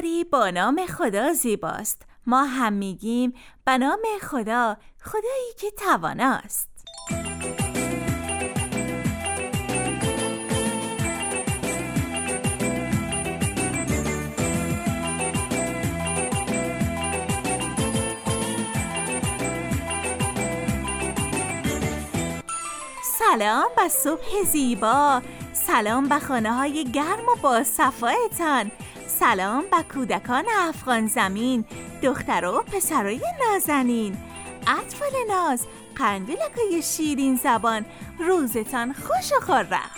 کاری با نام خدا زیباست. ما هم میگیم به نام خدا، خدایی که تواناست. سلام به صبح زیبا، سلام به خانه های گرم و با صفایتان، سلام به کودکان افغان زمین، دختر و پسرای نازنین، اطفال ناز، قندیلکای شیرین زبان، روزتان خوش و خرم.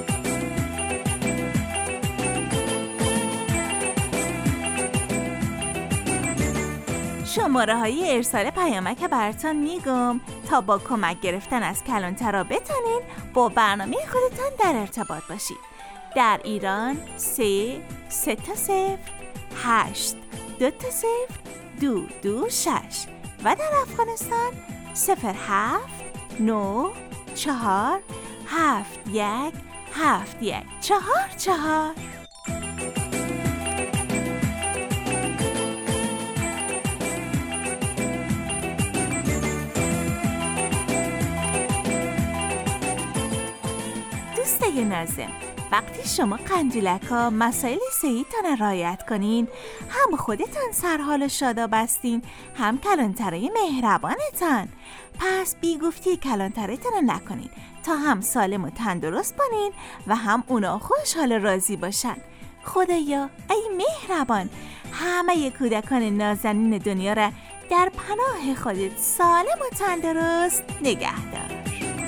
شماره های ارسال پیامک براتون میگم تا با کمک گرفتن از کلانترا بتونین با برنامه خودتان در ارتباط باشید. در ایران 3 تا 0 8 2 تا 0 2 2 6 و در افغانستان 07 9 4 7 1 7 1 4 4. دوستای نازم، وقتی شما قندیلکا مسائل صحیتان رعایت کنین، هم خودتان سرحال شاداب هستین، هم کلانترای مهربانتان. پس بیگفتی کلانترتان نکنین تا هم سالم و تندرست بانین و هم اونا خوشحال و راضی باشن. خدایا ای مهربان، همه کودکان نازنین دنیا را در پناه خودت سالم و تندرست نگه دار.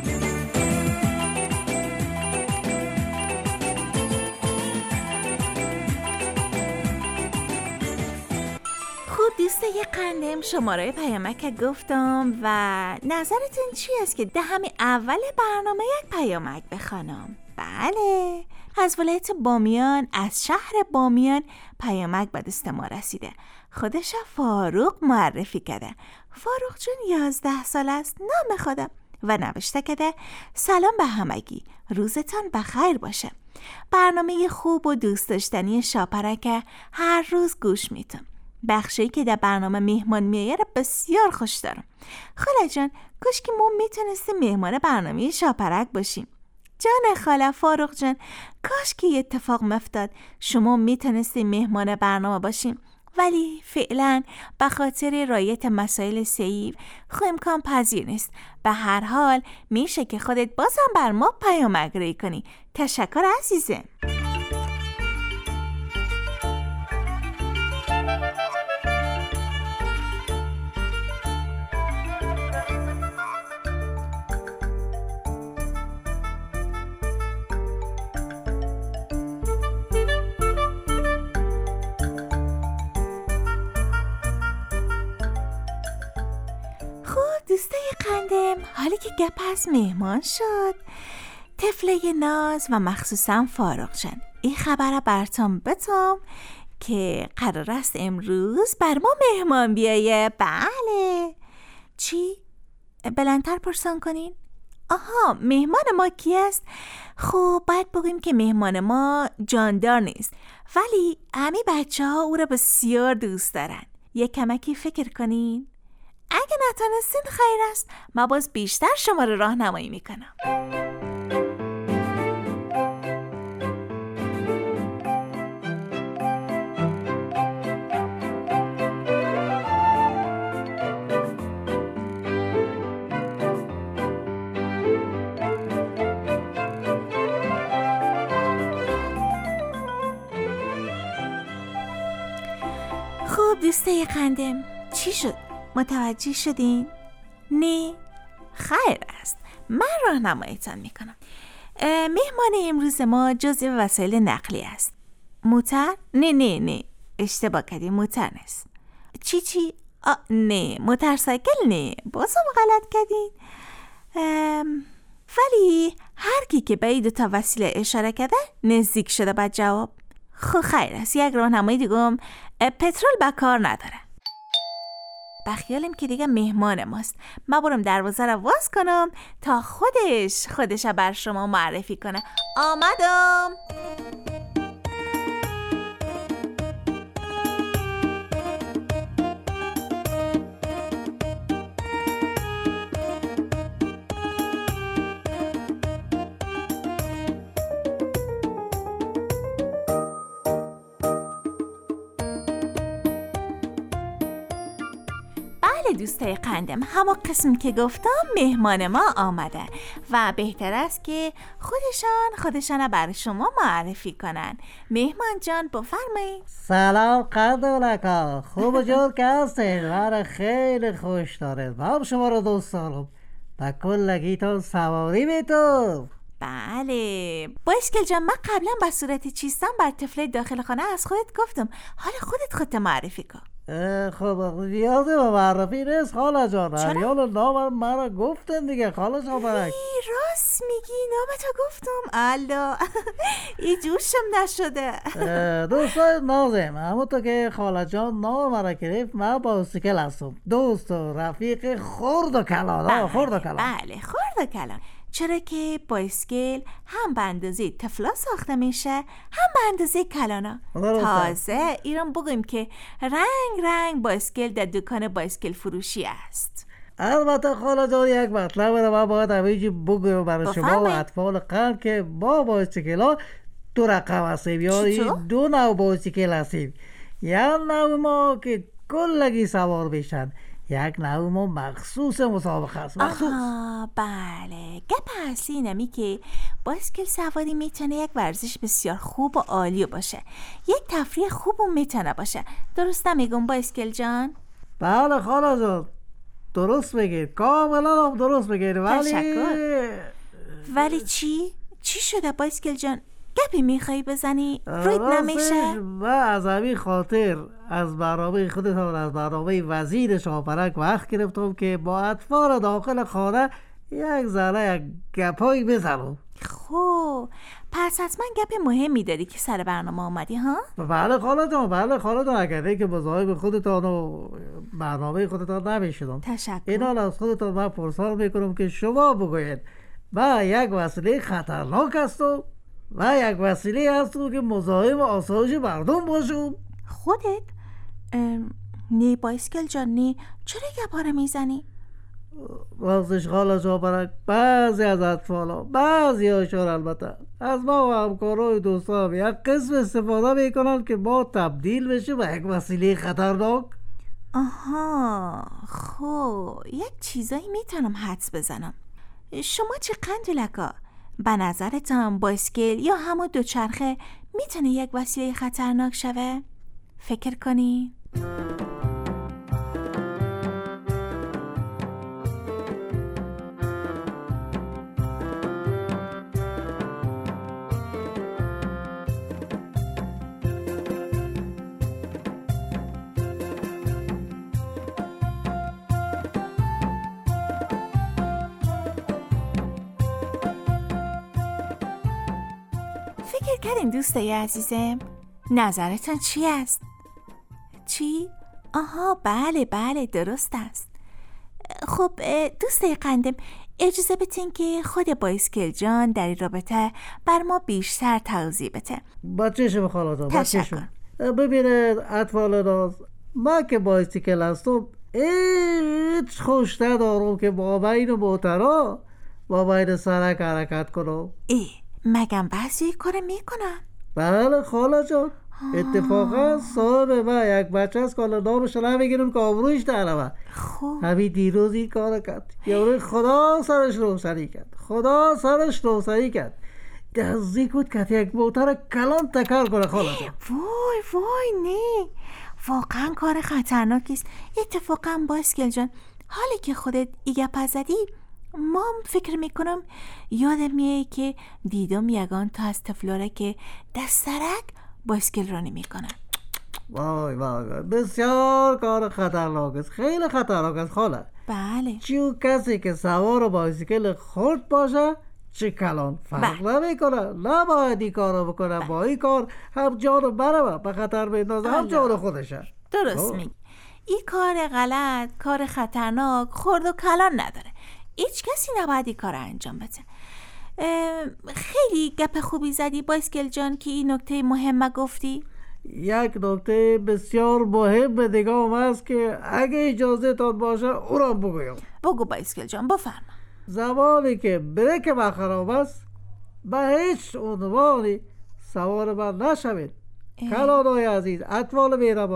دوستای قندم، شماره پیامک گفتم و نظرتون چی است که دهم اول برنامه یک پیامک بخوانم؟ بله، از ولایت بامیان، از شهر بامیان پیامک به دست ما رسیده. خودش فاروق معرفی کرده. فاروق جون 11 سال است، نام خودم، و نوشته کرده سلام به همگی، روزتان بخیر باشه. برنامه خوب و دوست داشتنی شاپرک هر روز گوش میتم. بخشی که در برنامه مهمان میاره بسیار خوش دارم. خاله جان، کاش که ما میتونستیم مهمان برنامه شاپرک باشیم. جان خاله فاروق جان، کاش که اتفاق مفتاد شما میتونستیم مهمان برنامه باشیم، ولی فعلا به خاطر رعایت مسائل صحی امکان پذیر نیست. به هر حال میشه که خودت بازم بر ما پیامک ری کنی. تشکر عزیزم. دوستای قندم، حالی که گپ از مهمان شد، طفله ناز و مخصوصا فاروق جان، این خبر براتون بتم که قرار است امروز بر ما مهمان بیایه. بله. چی؟ بلندتر پرسان کنین؟ آها، مهمان ما کی است؟ خب باید بگیم که مهمان ما جاندار نیست، ولی همه بچه ها او را بسیار دوست دارن. یک کمکی فکر کنین. اگه نتونستین خیر است، من باز بیشتر شما رو راهنمایی میکنم. خب دوستای قندم، چی شد؟ متوجه شدین؟ نه؟ خیر است، من راهنماییتان میکنم. مهمان امروز ما جزء وسایل نقلی است. موتر؟ نه اشتباه کردی، موتر نیست. چی؟ نه، موتورسایکل نه، بازم غلط کردین. ولی هر کی که به این دو تا وسیله اشاره کرده نزدیک شده به جواب. خب خیر است، یک راهنمایی دیگم، پترول به کار نداره. بخیالیم که دیگه مهمان ماست. من برم دروازه رو باز کنم تا خودش بر شما معرفی کنه. آمدم. بله دوستای قندم، همون قسم که گفتم مهمان ما آمده و بهتر است که خودشان برای شما معرفی کنن. مهمان جان بفرمایید. سلام قندولکا، خوب و جور که هستید؟ من خیلی خوش دارید. من شما رو دوست دارم. با کلگیتون سواری میتون. بله بایسکل جان، من قبلا به صورت چیستم بر طفل داخل خانه از خودت گفتم، حالا خودت معرفی کن. خب نیازی به معرفی نیست خاله جان. چرا؟ نام مرا گفتن دیگه خاله جان. راست میگی، نامتو گفتم. الله ای جوشم نشده. دوستای نازم، همونطور که خاله جان نام مرا گرفت، من بایسکل هستم. دوست و رفیق خرد و کلان. خرد و کلان. بله خرد و کلان، چرا که بایسکل هم به اندازه طفلا ساخته میشه هم به اندازه کلانا. تازه ایران بگویم که رنگ بایسکل در دکان بایسکل فروشی است. البته خاله جان یک مطلب رو من باید همینجی بگویم برای شما و اطفال قند که ما بایسکل ها دو رقم هستیم، یا دو نوع بایسکل هستیم. یک نوع ما که کلگی سوار بشن، یک نوع ما مخصوص مسابقه است. بله، گپ اصلی اینمی که بایسکل سواری میتونه یک ورزش بسیار خوب و عالی باشه، یک تفریح خوب میتونه باشه. درست نمیگم بایسکل جان؟ بله خاله جان درست بگید، کاملا هم درست بگید. ولی چی شده بایسکل جان؟ گپی میخوایی بزنی؟ روید نمیشه؟ من از همین خاطر از برنامه خودتان، از برنامه وزیر شاپرک وقت گرفتم که با اطفال داخل خانه یک گپایی بزنم. خب پس حتما گپ مهمی داری که سر برنامه آمدی ها؟ بله خاله جان، اگر که مزاحم خودتان و برنامه خودتان نمیشدم. تشکر. اینال از خودتان من پرسان میکنم که شما بگوید من یک وسیله خطرناک هستم و یک وسیله هستم که مزاحم آسایش مردم باشم. خودت؟ نه بایسکل جان نه، چرا گپاره میزنی؟ راستش خاله جان، بعضی از اطفالا، بعضی هاشون البته از ما و همکارای دوستان یک قسم استفاده میکنن که ما تبدیل بشیم به یک وسیله خطرناک. آها خب یک چیزایی میتونم حدس بزنم. شما چه قندولکا؟ به نظرتان بایسکل یا همون دوچرخه میتونه یک وسیله خطرناک شوه؟ فکر کنی؟ فکر کردین دوستای عزیزم؟ نظرتان چی است؟ چی؟ آها بله درست است. خب دوستای قندم، اجازه بدین که خود بایسکل جان در این رابطه بر ما بیشتر توضیح بده. بچه‌شم خاله جان، تشکر. ببینید اطفال ناز، من که بایسکل هستم هیچ خوش ندارم که با بین موترها با بین سرک حرکت کنم. مگم بعضی کار میکنن؟ بله خاله جان، اتفاقا صاحب من یک بچه از کالا نامش نمیگیرم که آبروش درمه. خب همین دیروز این کار کرد، یه خدا سرش روسری کرد. دزدی کود که یک موتر کلان تکر کنه خاله جان. وای نه، واقعا کار خطرناکی است. اتفاقا بایسکل جان، حالی که خودت ایگه پزدی، ما فکر میکنم یادم میاد که دیدم یگان تا از طفلاره که دسترک بایسکل رانی میکنن. وای بسیار کار خطرناک است، خیلی خطرناک است خاله. بله. چیو کسی که سوار بایسکل خرد باشه چه کلان فرق نمیکنه، نباید این کارو بکنه. با این کار هم جانو برم به خطر بندازه، هم جان خودشه. درست میگی. این کار غلط، کار خطرناک خرد و کلان نداره. هیچ کسی نباید این کار انجام بده. خیلی گپ خوبی زدی بایسکل جان که این نکته مهم گفتی. یک نکته بسیار مهم به نگاهم است که اگه اجازه تان باشه او را بگویم. بگو بایسکل جان، بفرما. زمانی که بریک من خراب است به هیچ عنوانی سوار من نشوید. کلانای عزیز، اطفال مهربان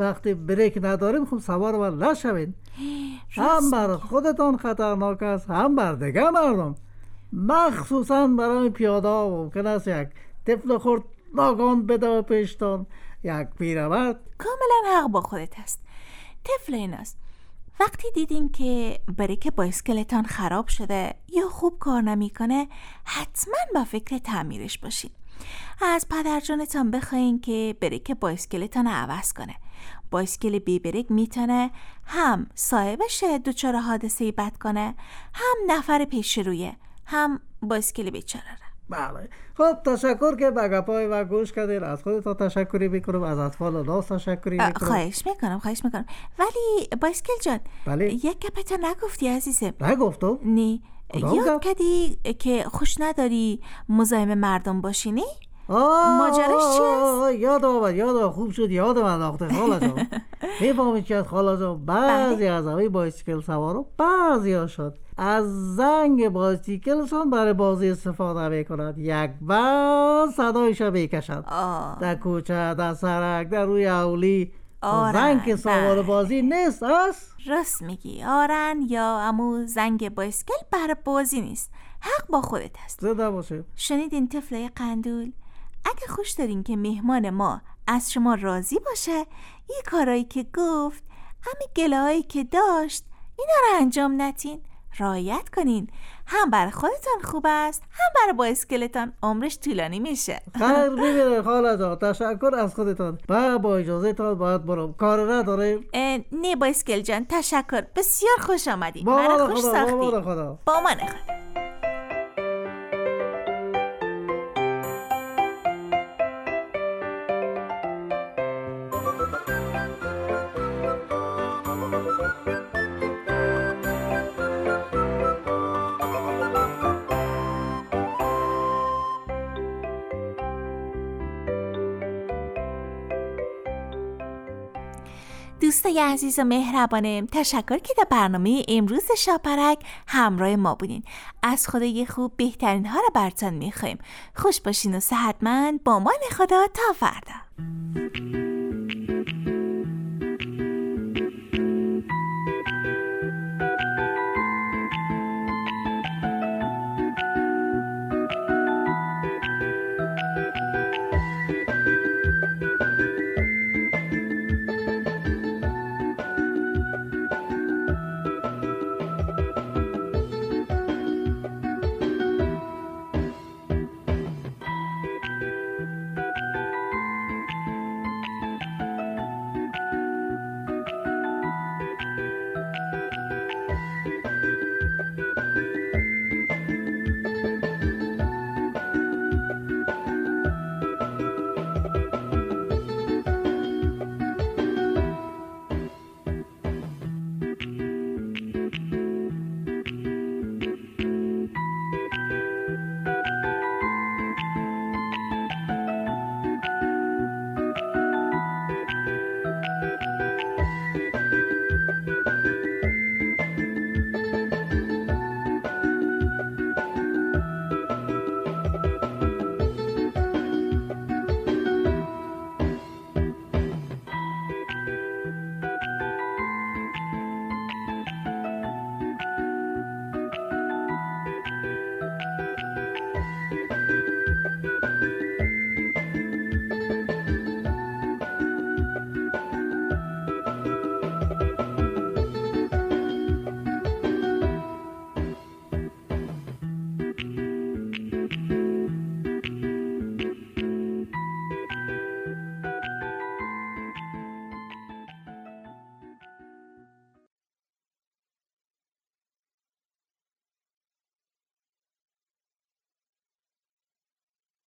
وقتی بریک نداریم خب سوار بر نشوین. هم بر خودتان خطرناک است هم بر دیگه مردم، مخصوصا برای پیاده ها. ممکن است یک طفل خرد ناگهان بده پیشتان، یک پیرمرد. کاملا حق با خودت است. طفل این است. وقتی دیدین که بریک بایسکلتان خراب شده یا خوب کار نمیکنه، حتما با فکر تعمیرش باشین. از پدرجانتان بخواین که بریک بایسکلتان عوض کنه. بایسکل بی بریک میتونه هم صاحبش دچار حادثه بد کنه، هم نفر پیش رویه، هم بایسکل بیچاره. بله. خب تشکر که به گپای و گوش کردین. از خودتان تشکری میکنم، از اطفال ناز تشکری میکنم. خواهش میکنم. ولی بایسکل جان، بله؟ یک گپتا نگفتی عزیزم. نگفتم؟ نه. یاد کردی که خوش نداری مزاحم مردم باشینی؟ ماجراش چی است؟ یاد خوب شد یادم انداخته خاله جان. میفهمید چی است خاله جان؟ بعضی از اوی بایسکل سوارا بعضی ها شد از زنگ بایسکلشون برای بازی استفاده میکنند. یک بار صدایش میکشند در کوچه، در سرک، در روی اولی. زنگ که سوار بازی نیست است؟ راست میگی. آرن یا امو زنگ بایسکل برای بازی نیست. حق با خودت هست. زنده باشه. شنیدین طفلای قندول؟ اگه خوش دارین که مهمان ما از شما راضی باشه، یه کارایی که گفت، همین گله‌هایی که داشت، اینا رو انجام ندین. رعایت کنین. هم برای خودتان خوب است، هم برای بایسکلتان عمرش طولانی میشه. خیر ببینید خاله جان، تشکر از خودتان. با اجازه تان باید برم، کار نداره؟ نه بایسکل جان، تشکر، بسیار خوش آمدی. من خوش ساختی. با من خدا. دوستای عزیز و مهربانم، تشکر که در برنامه امروز شاپرک همراه ما بودین. از خدای خوب بهترین ها را براتون میخوایم. خوش باشین و صحتمند. با امان خدا تا فردا.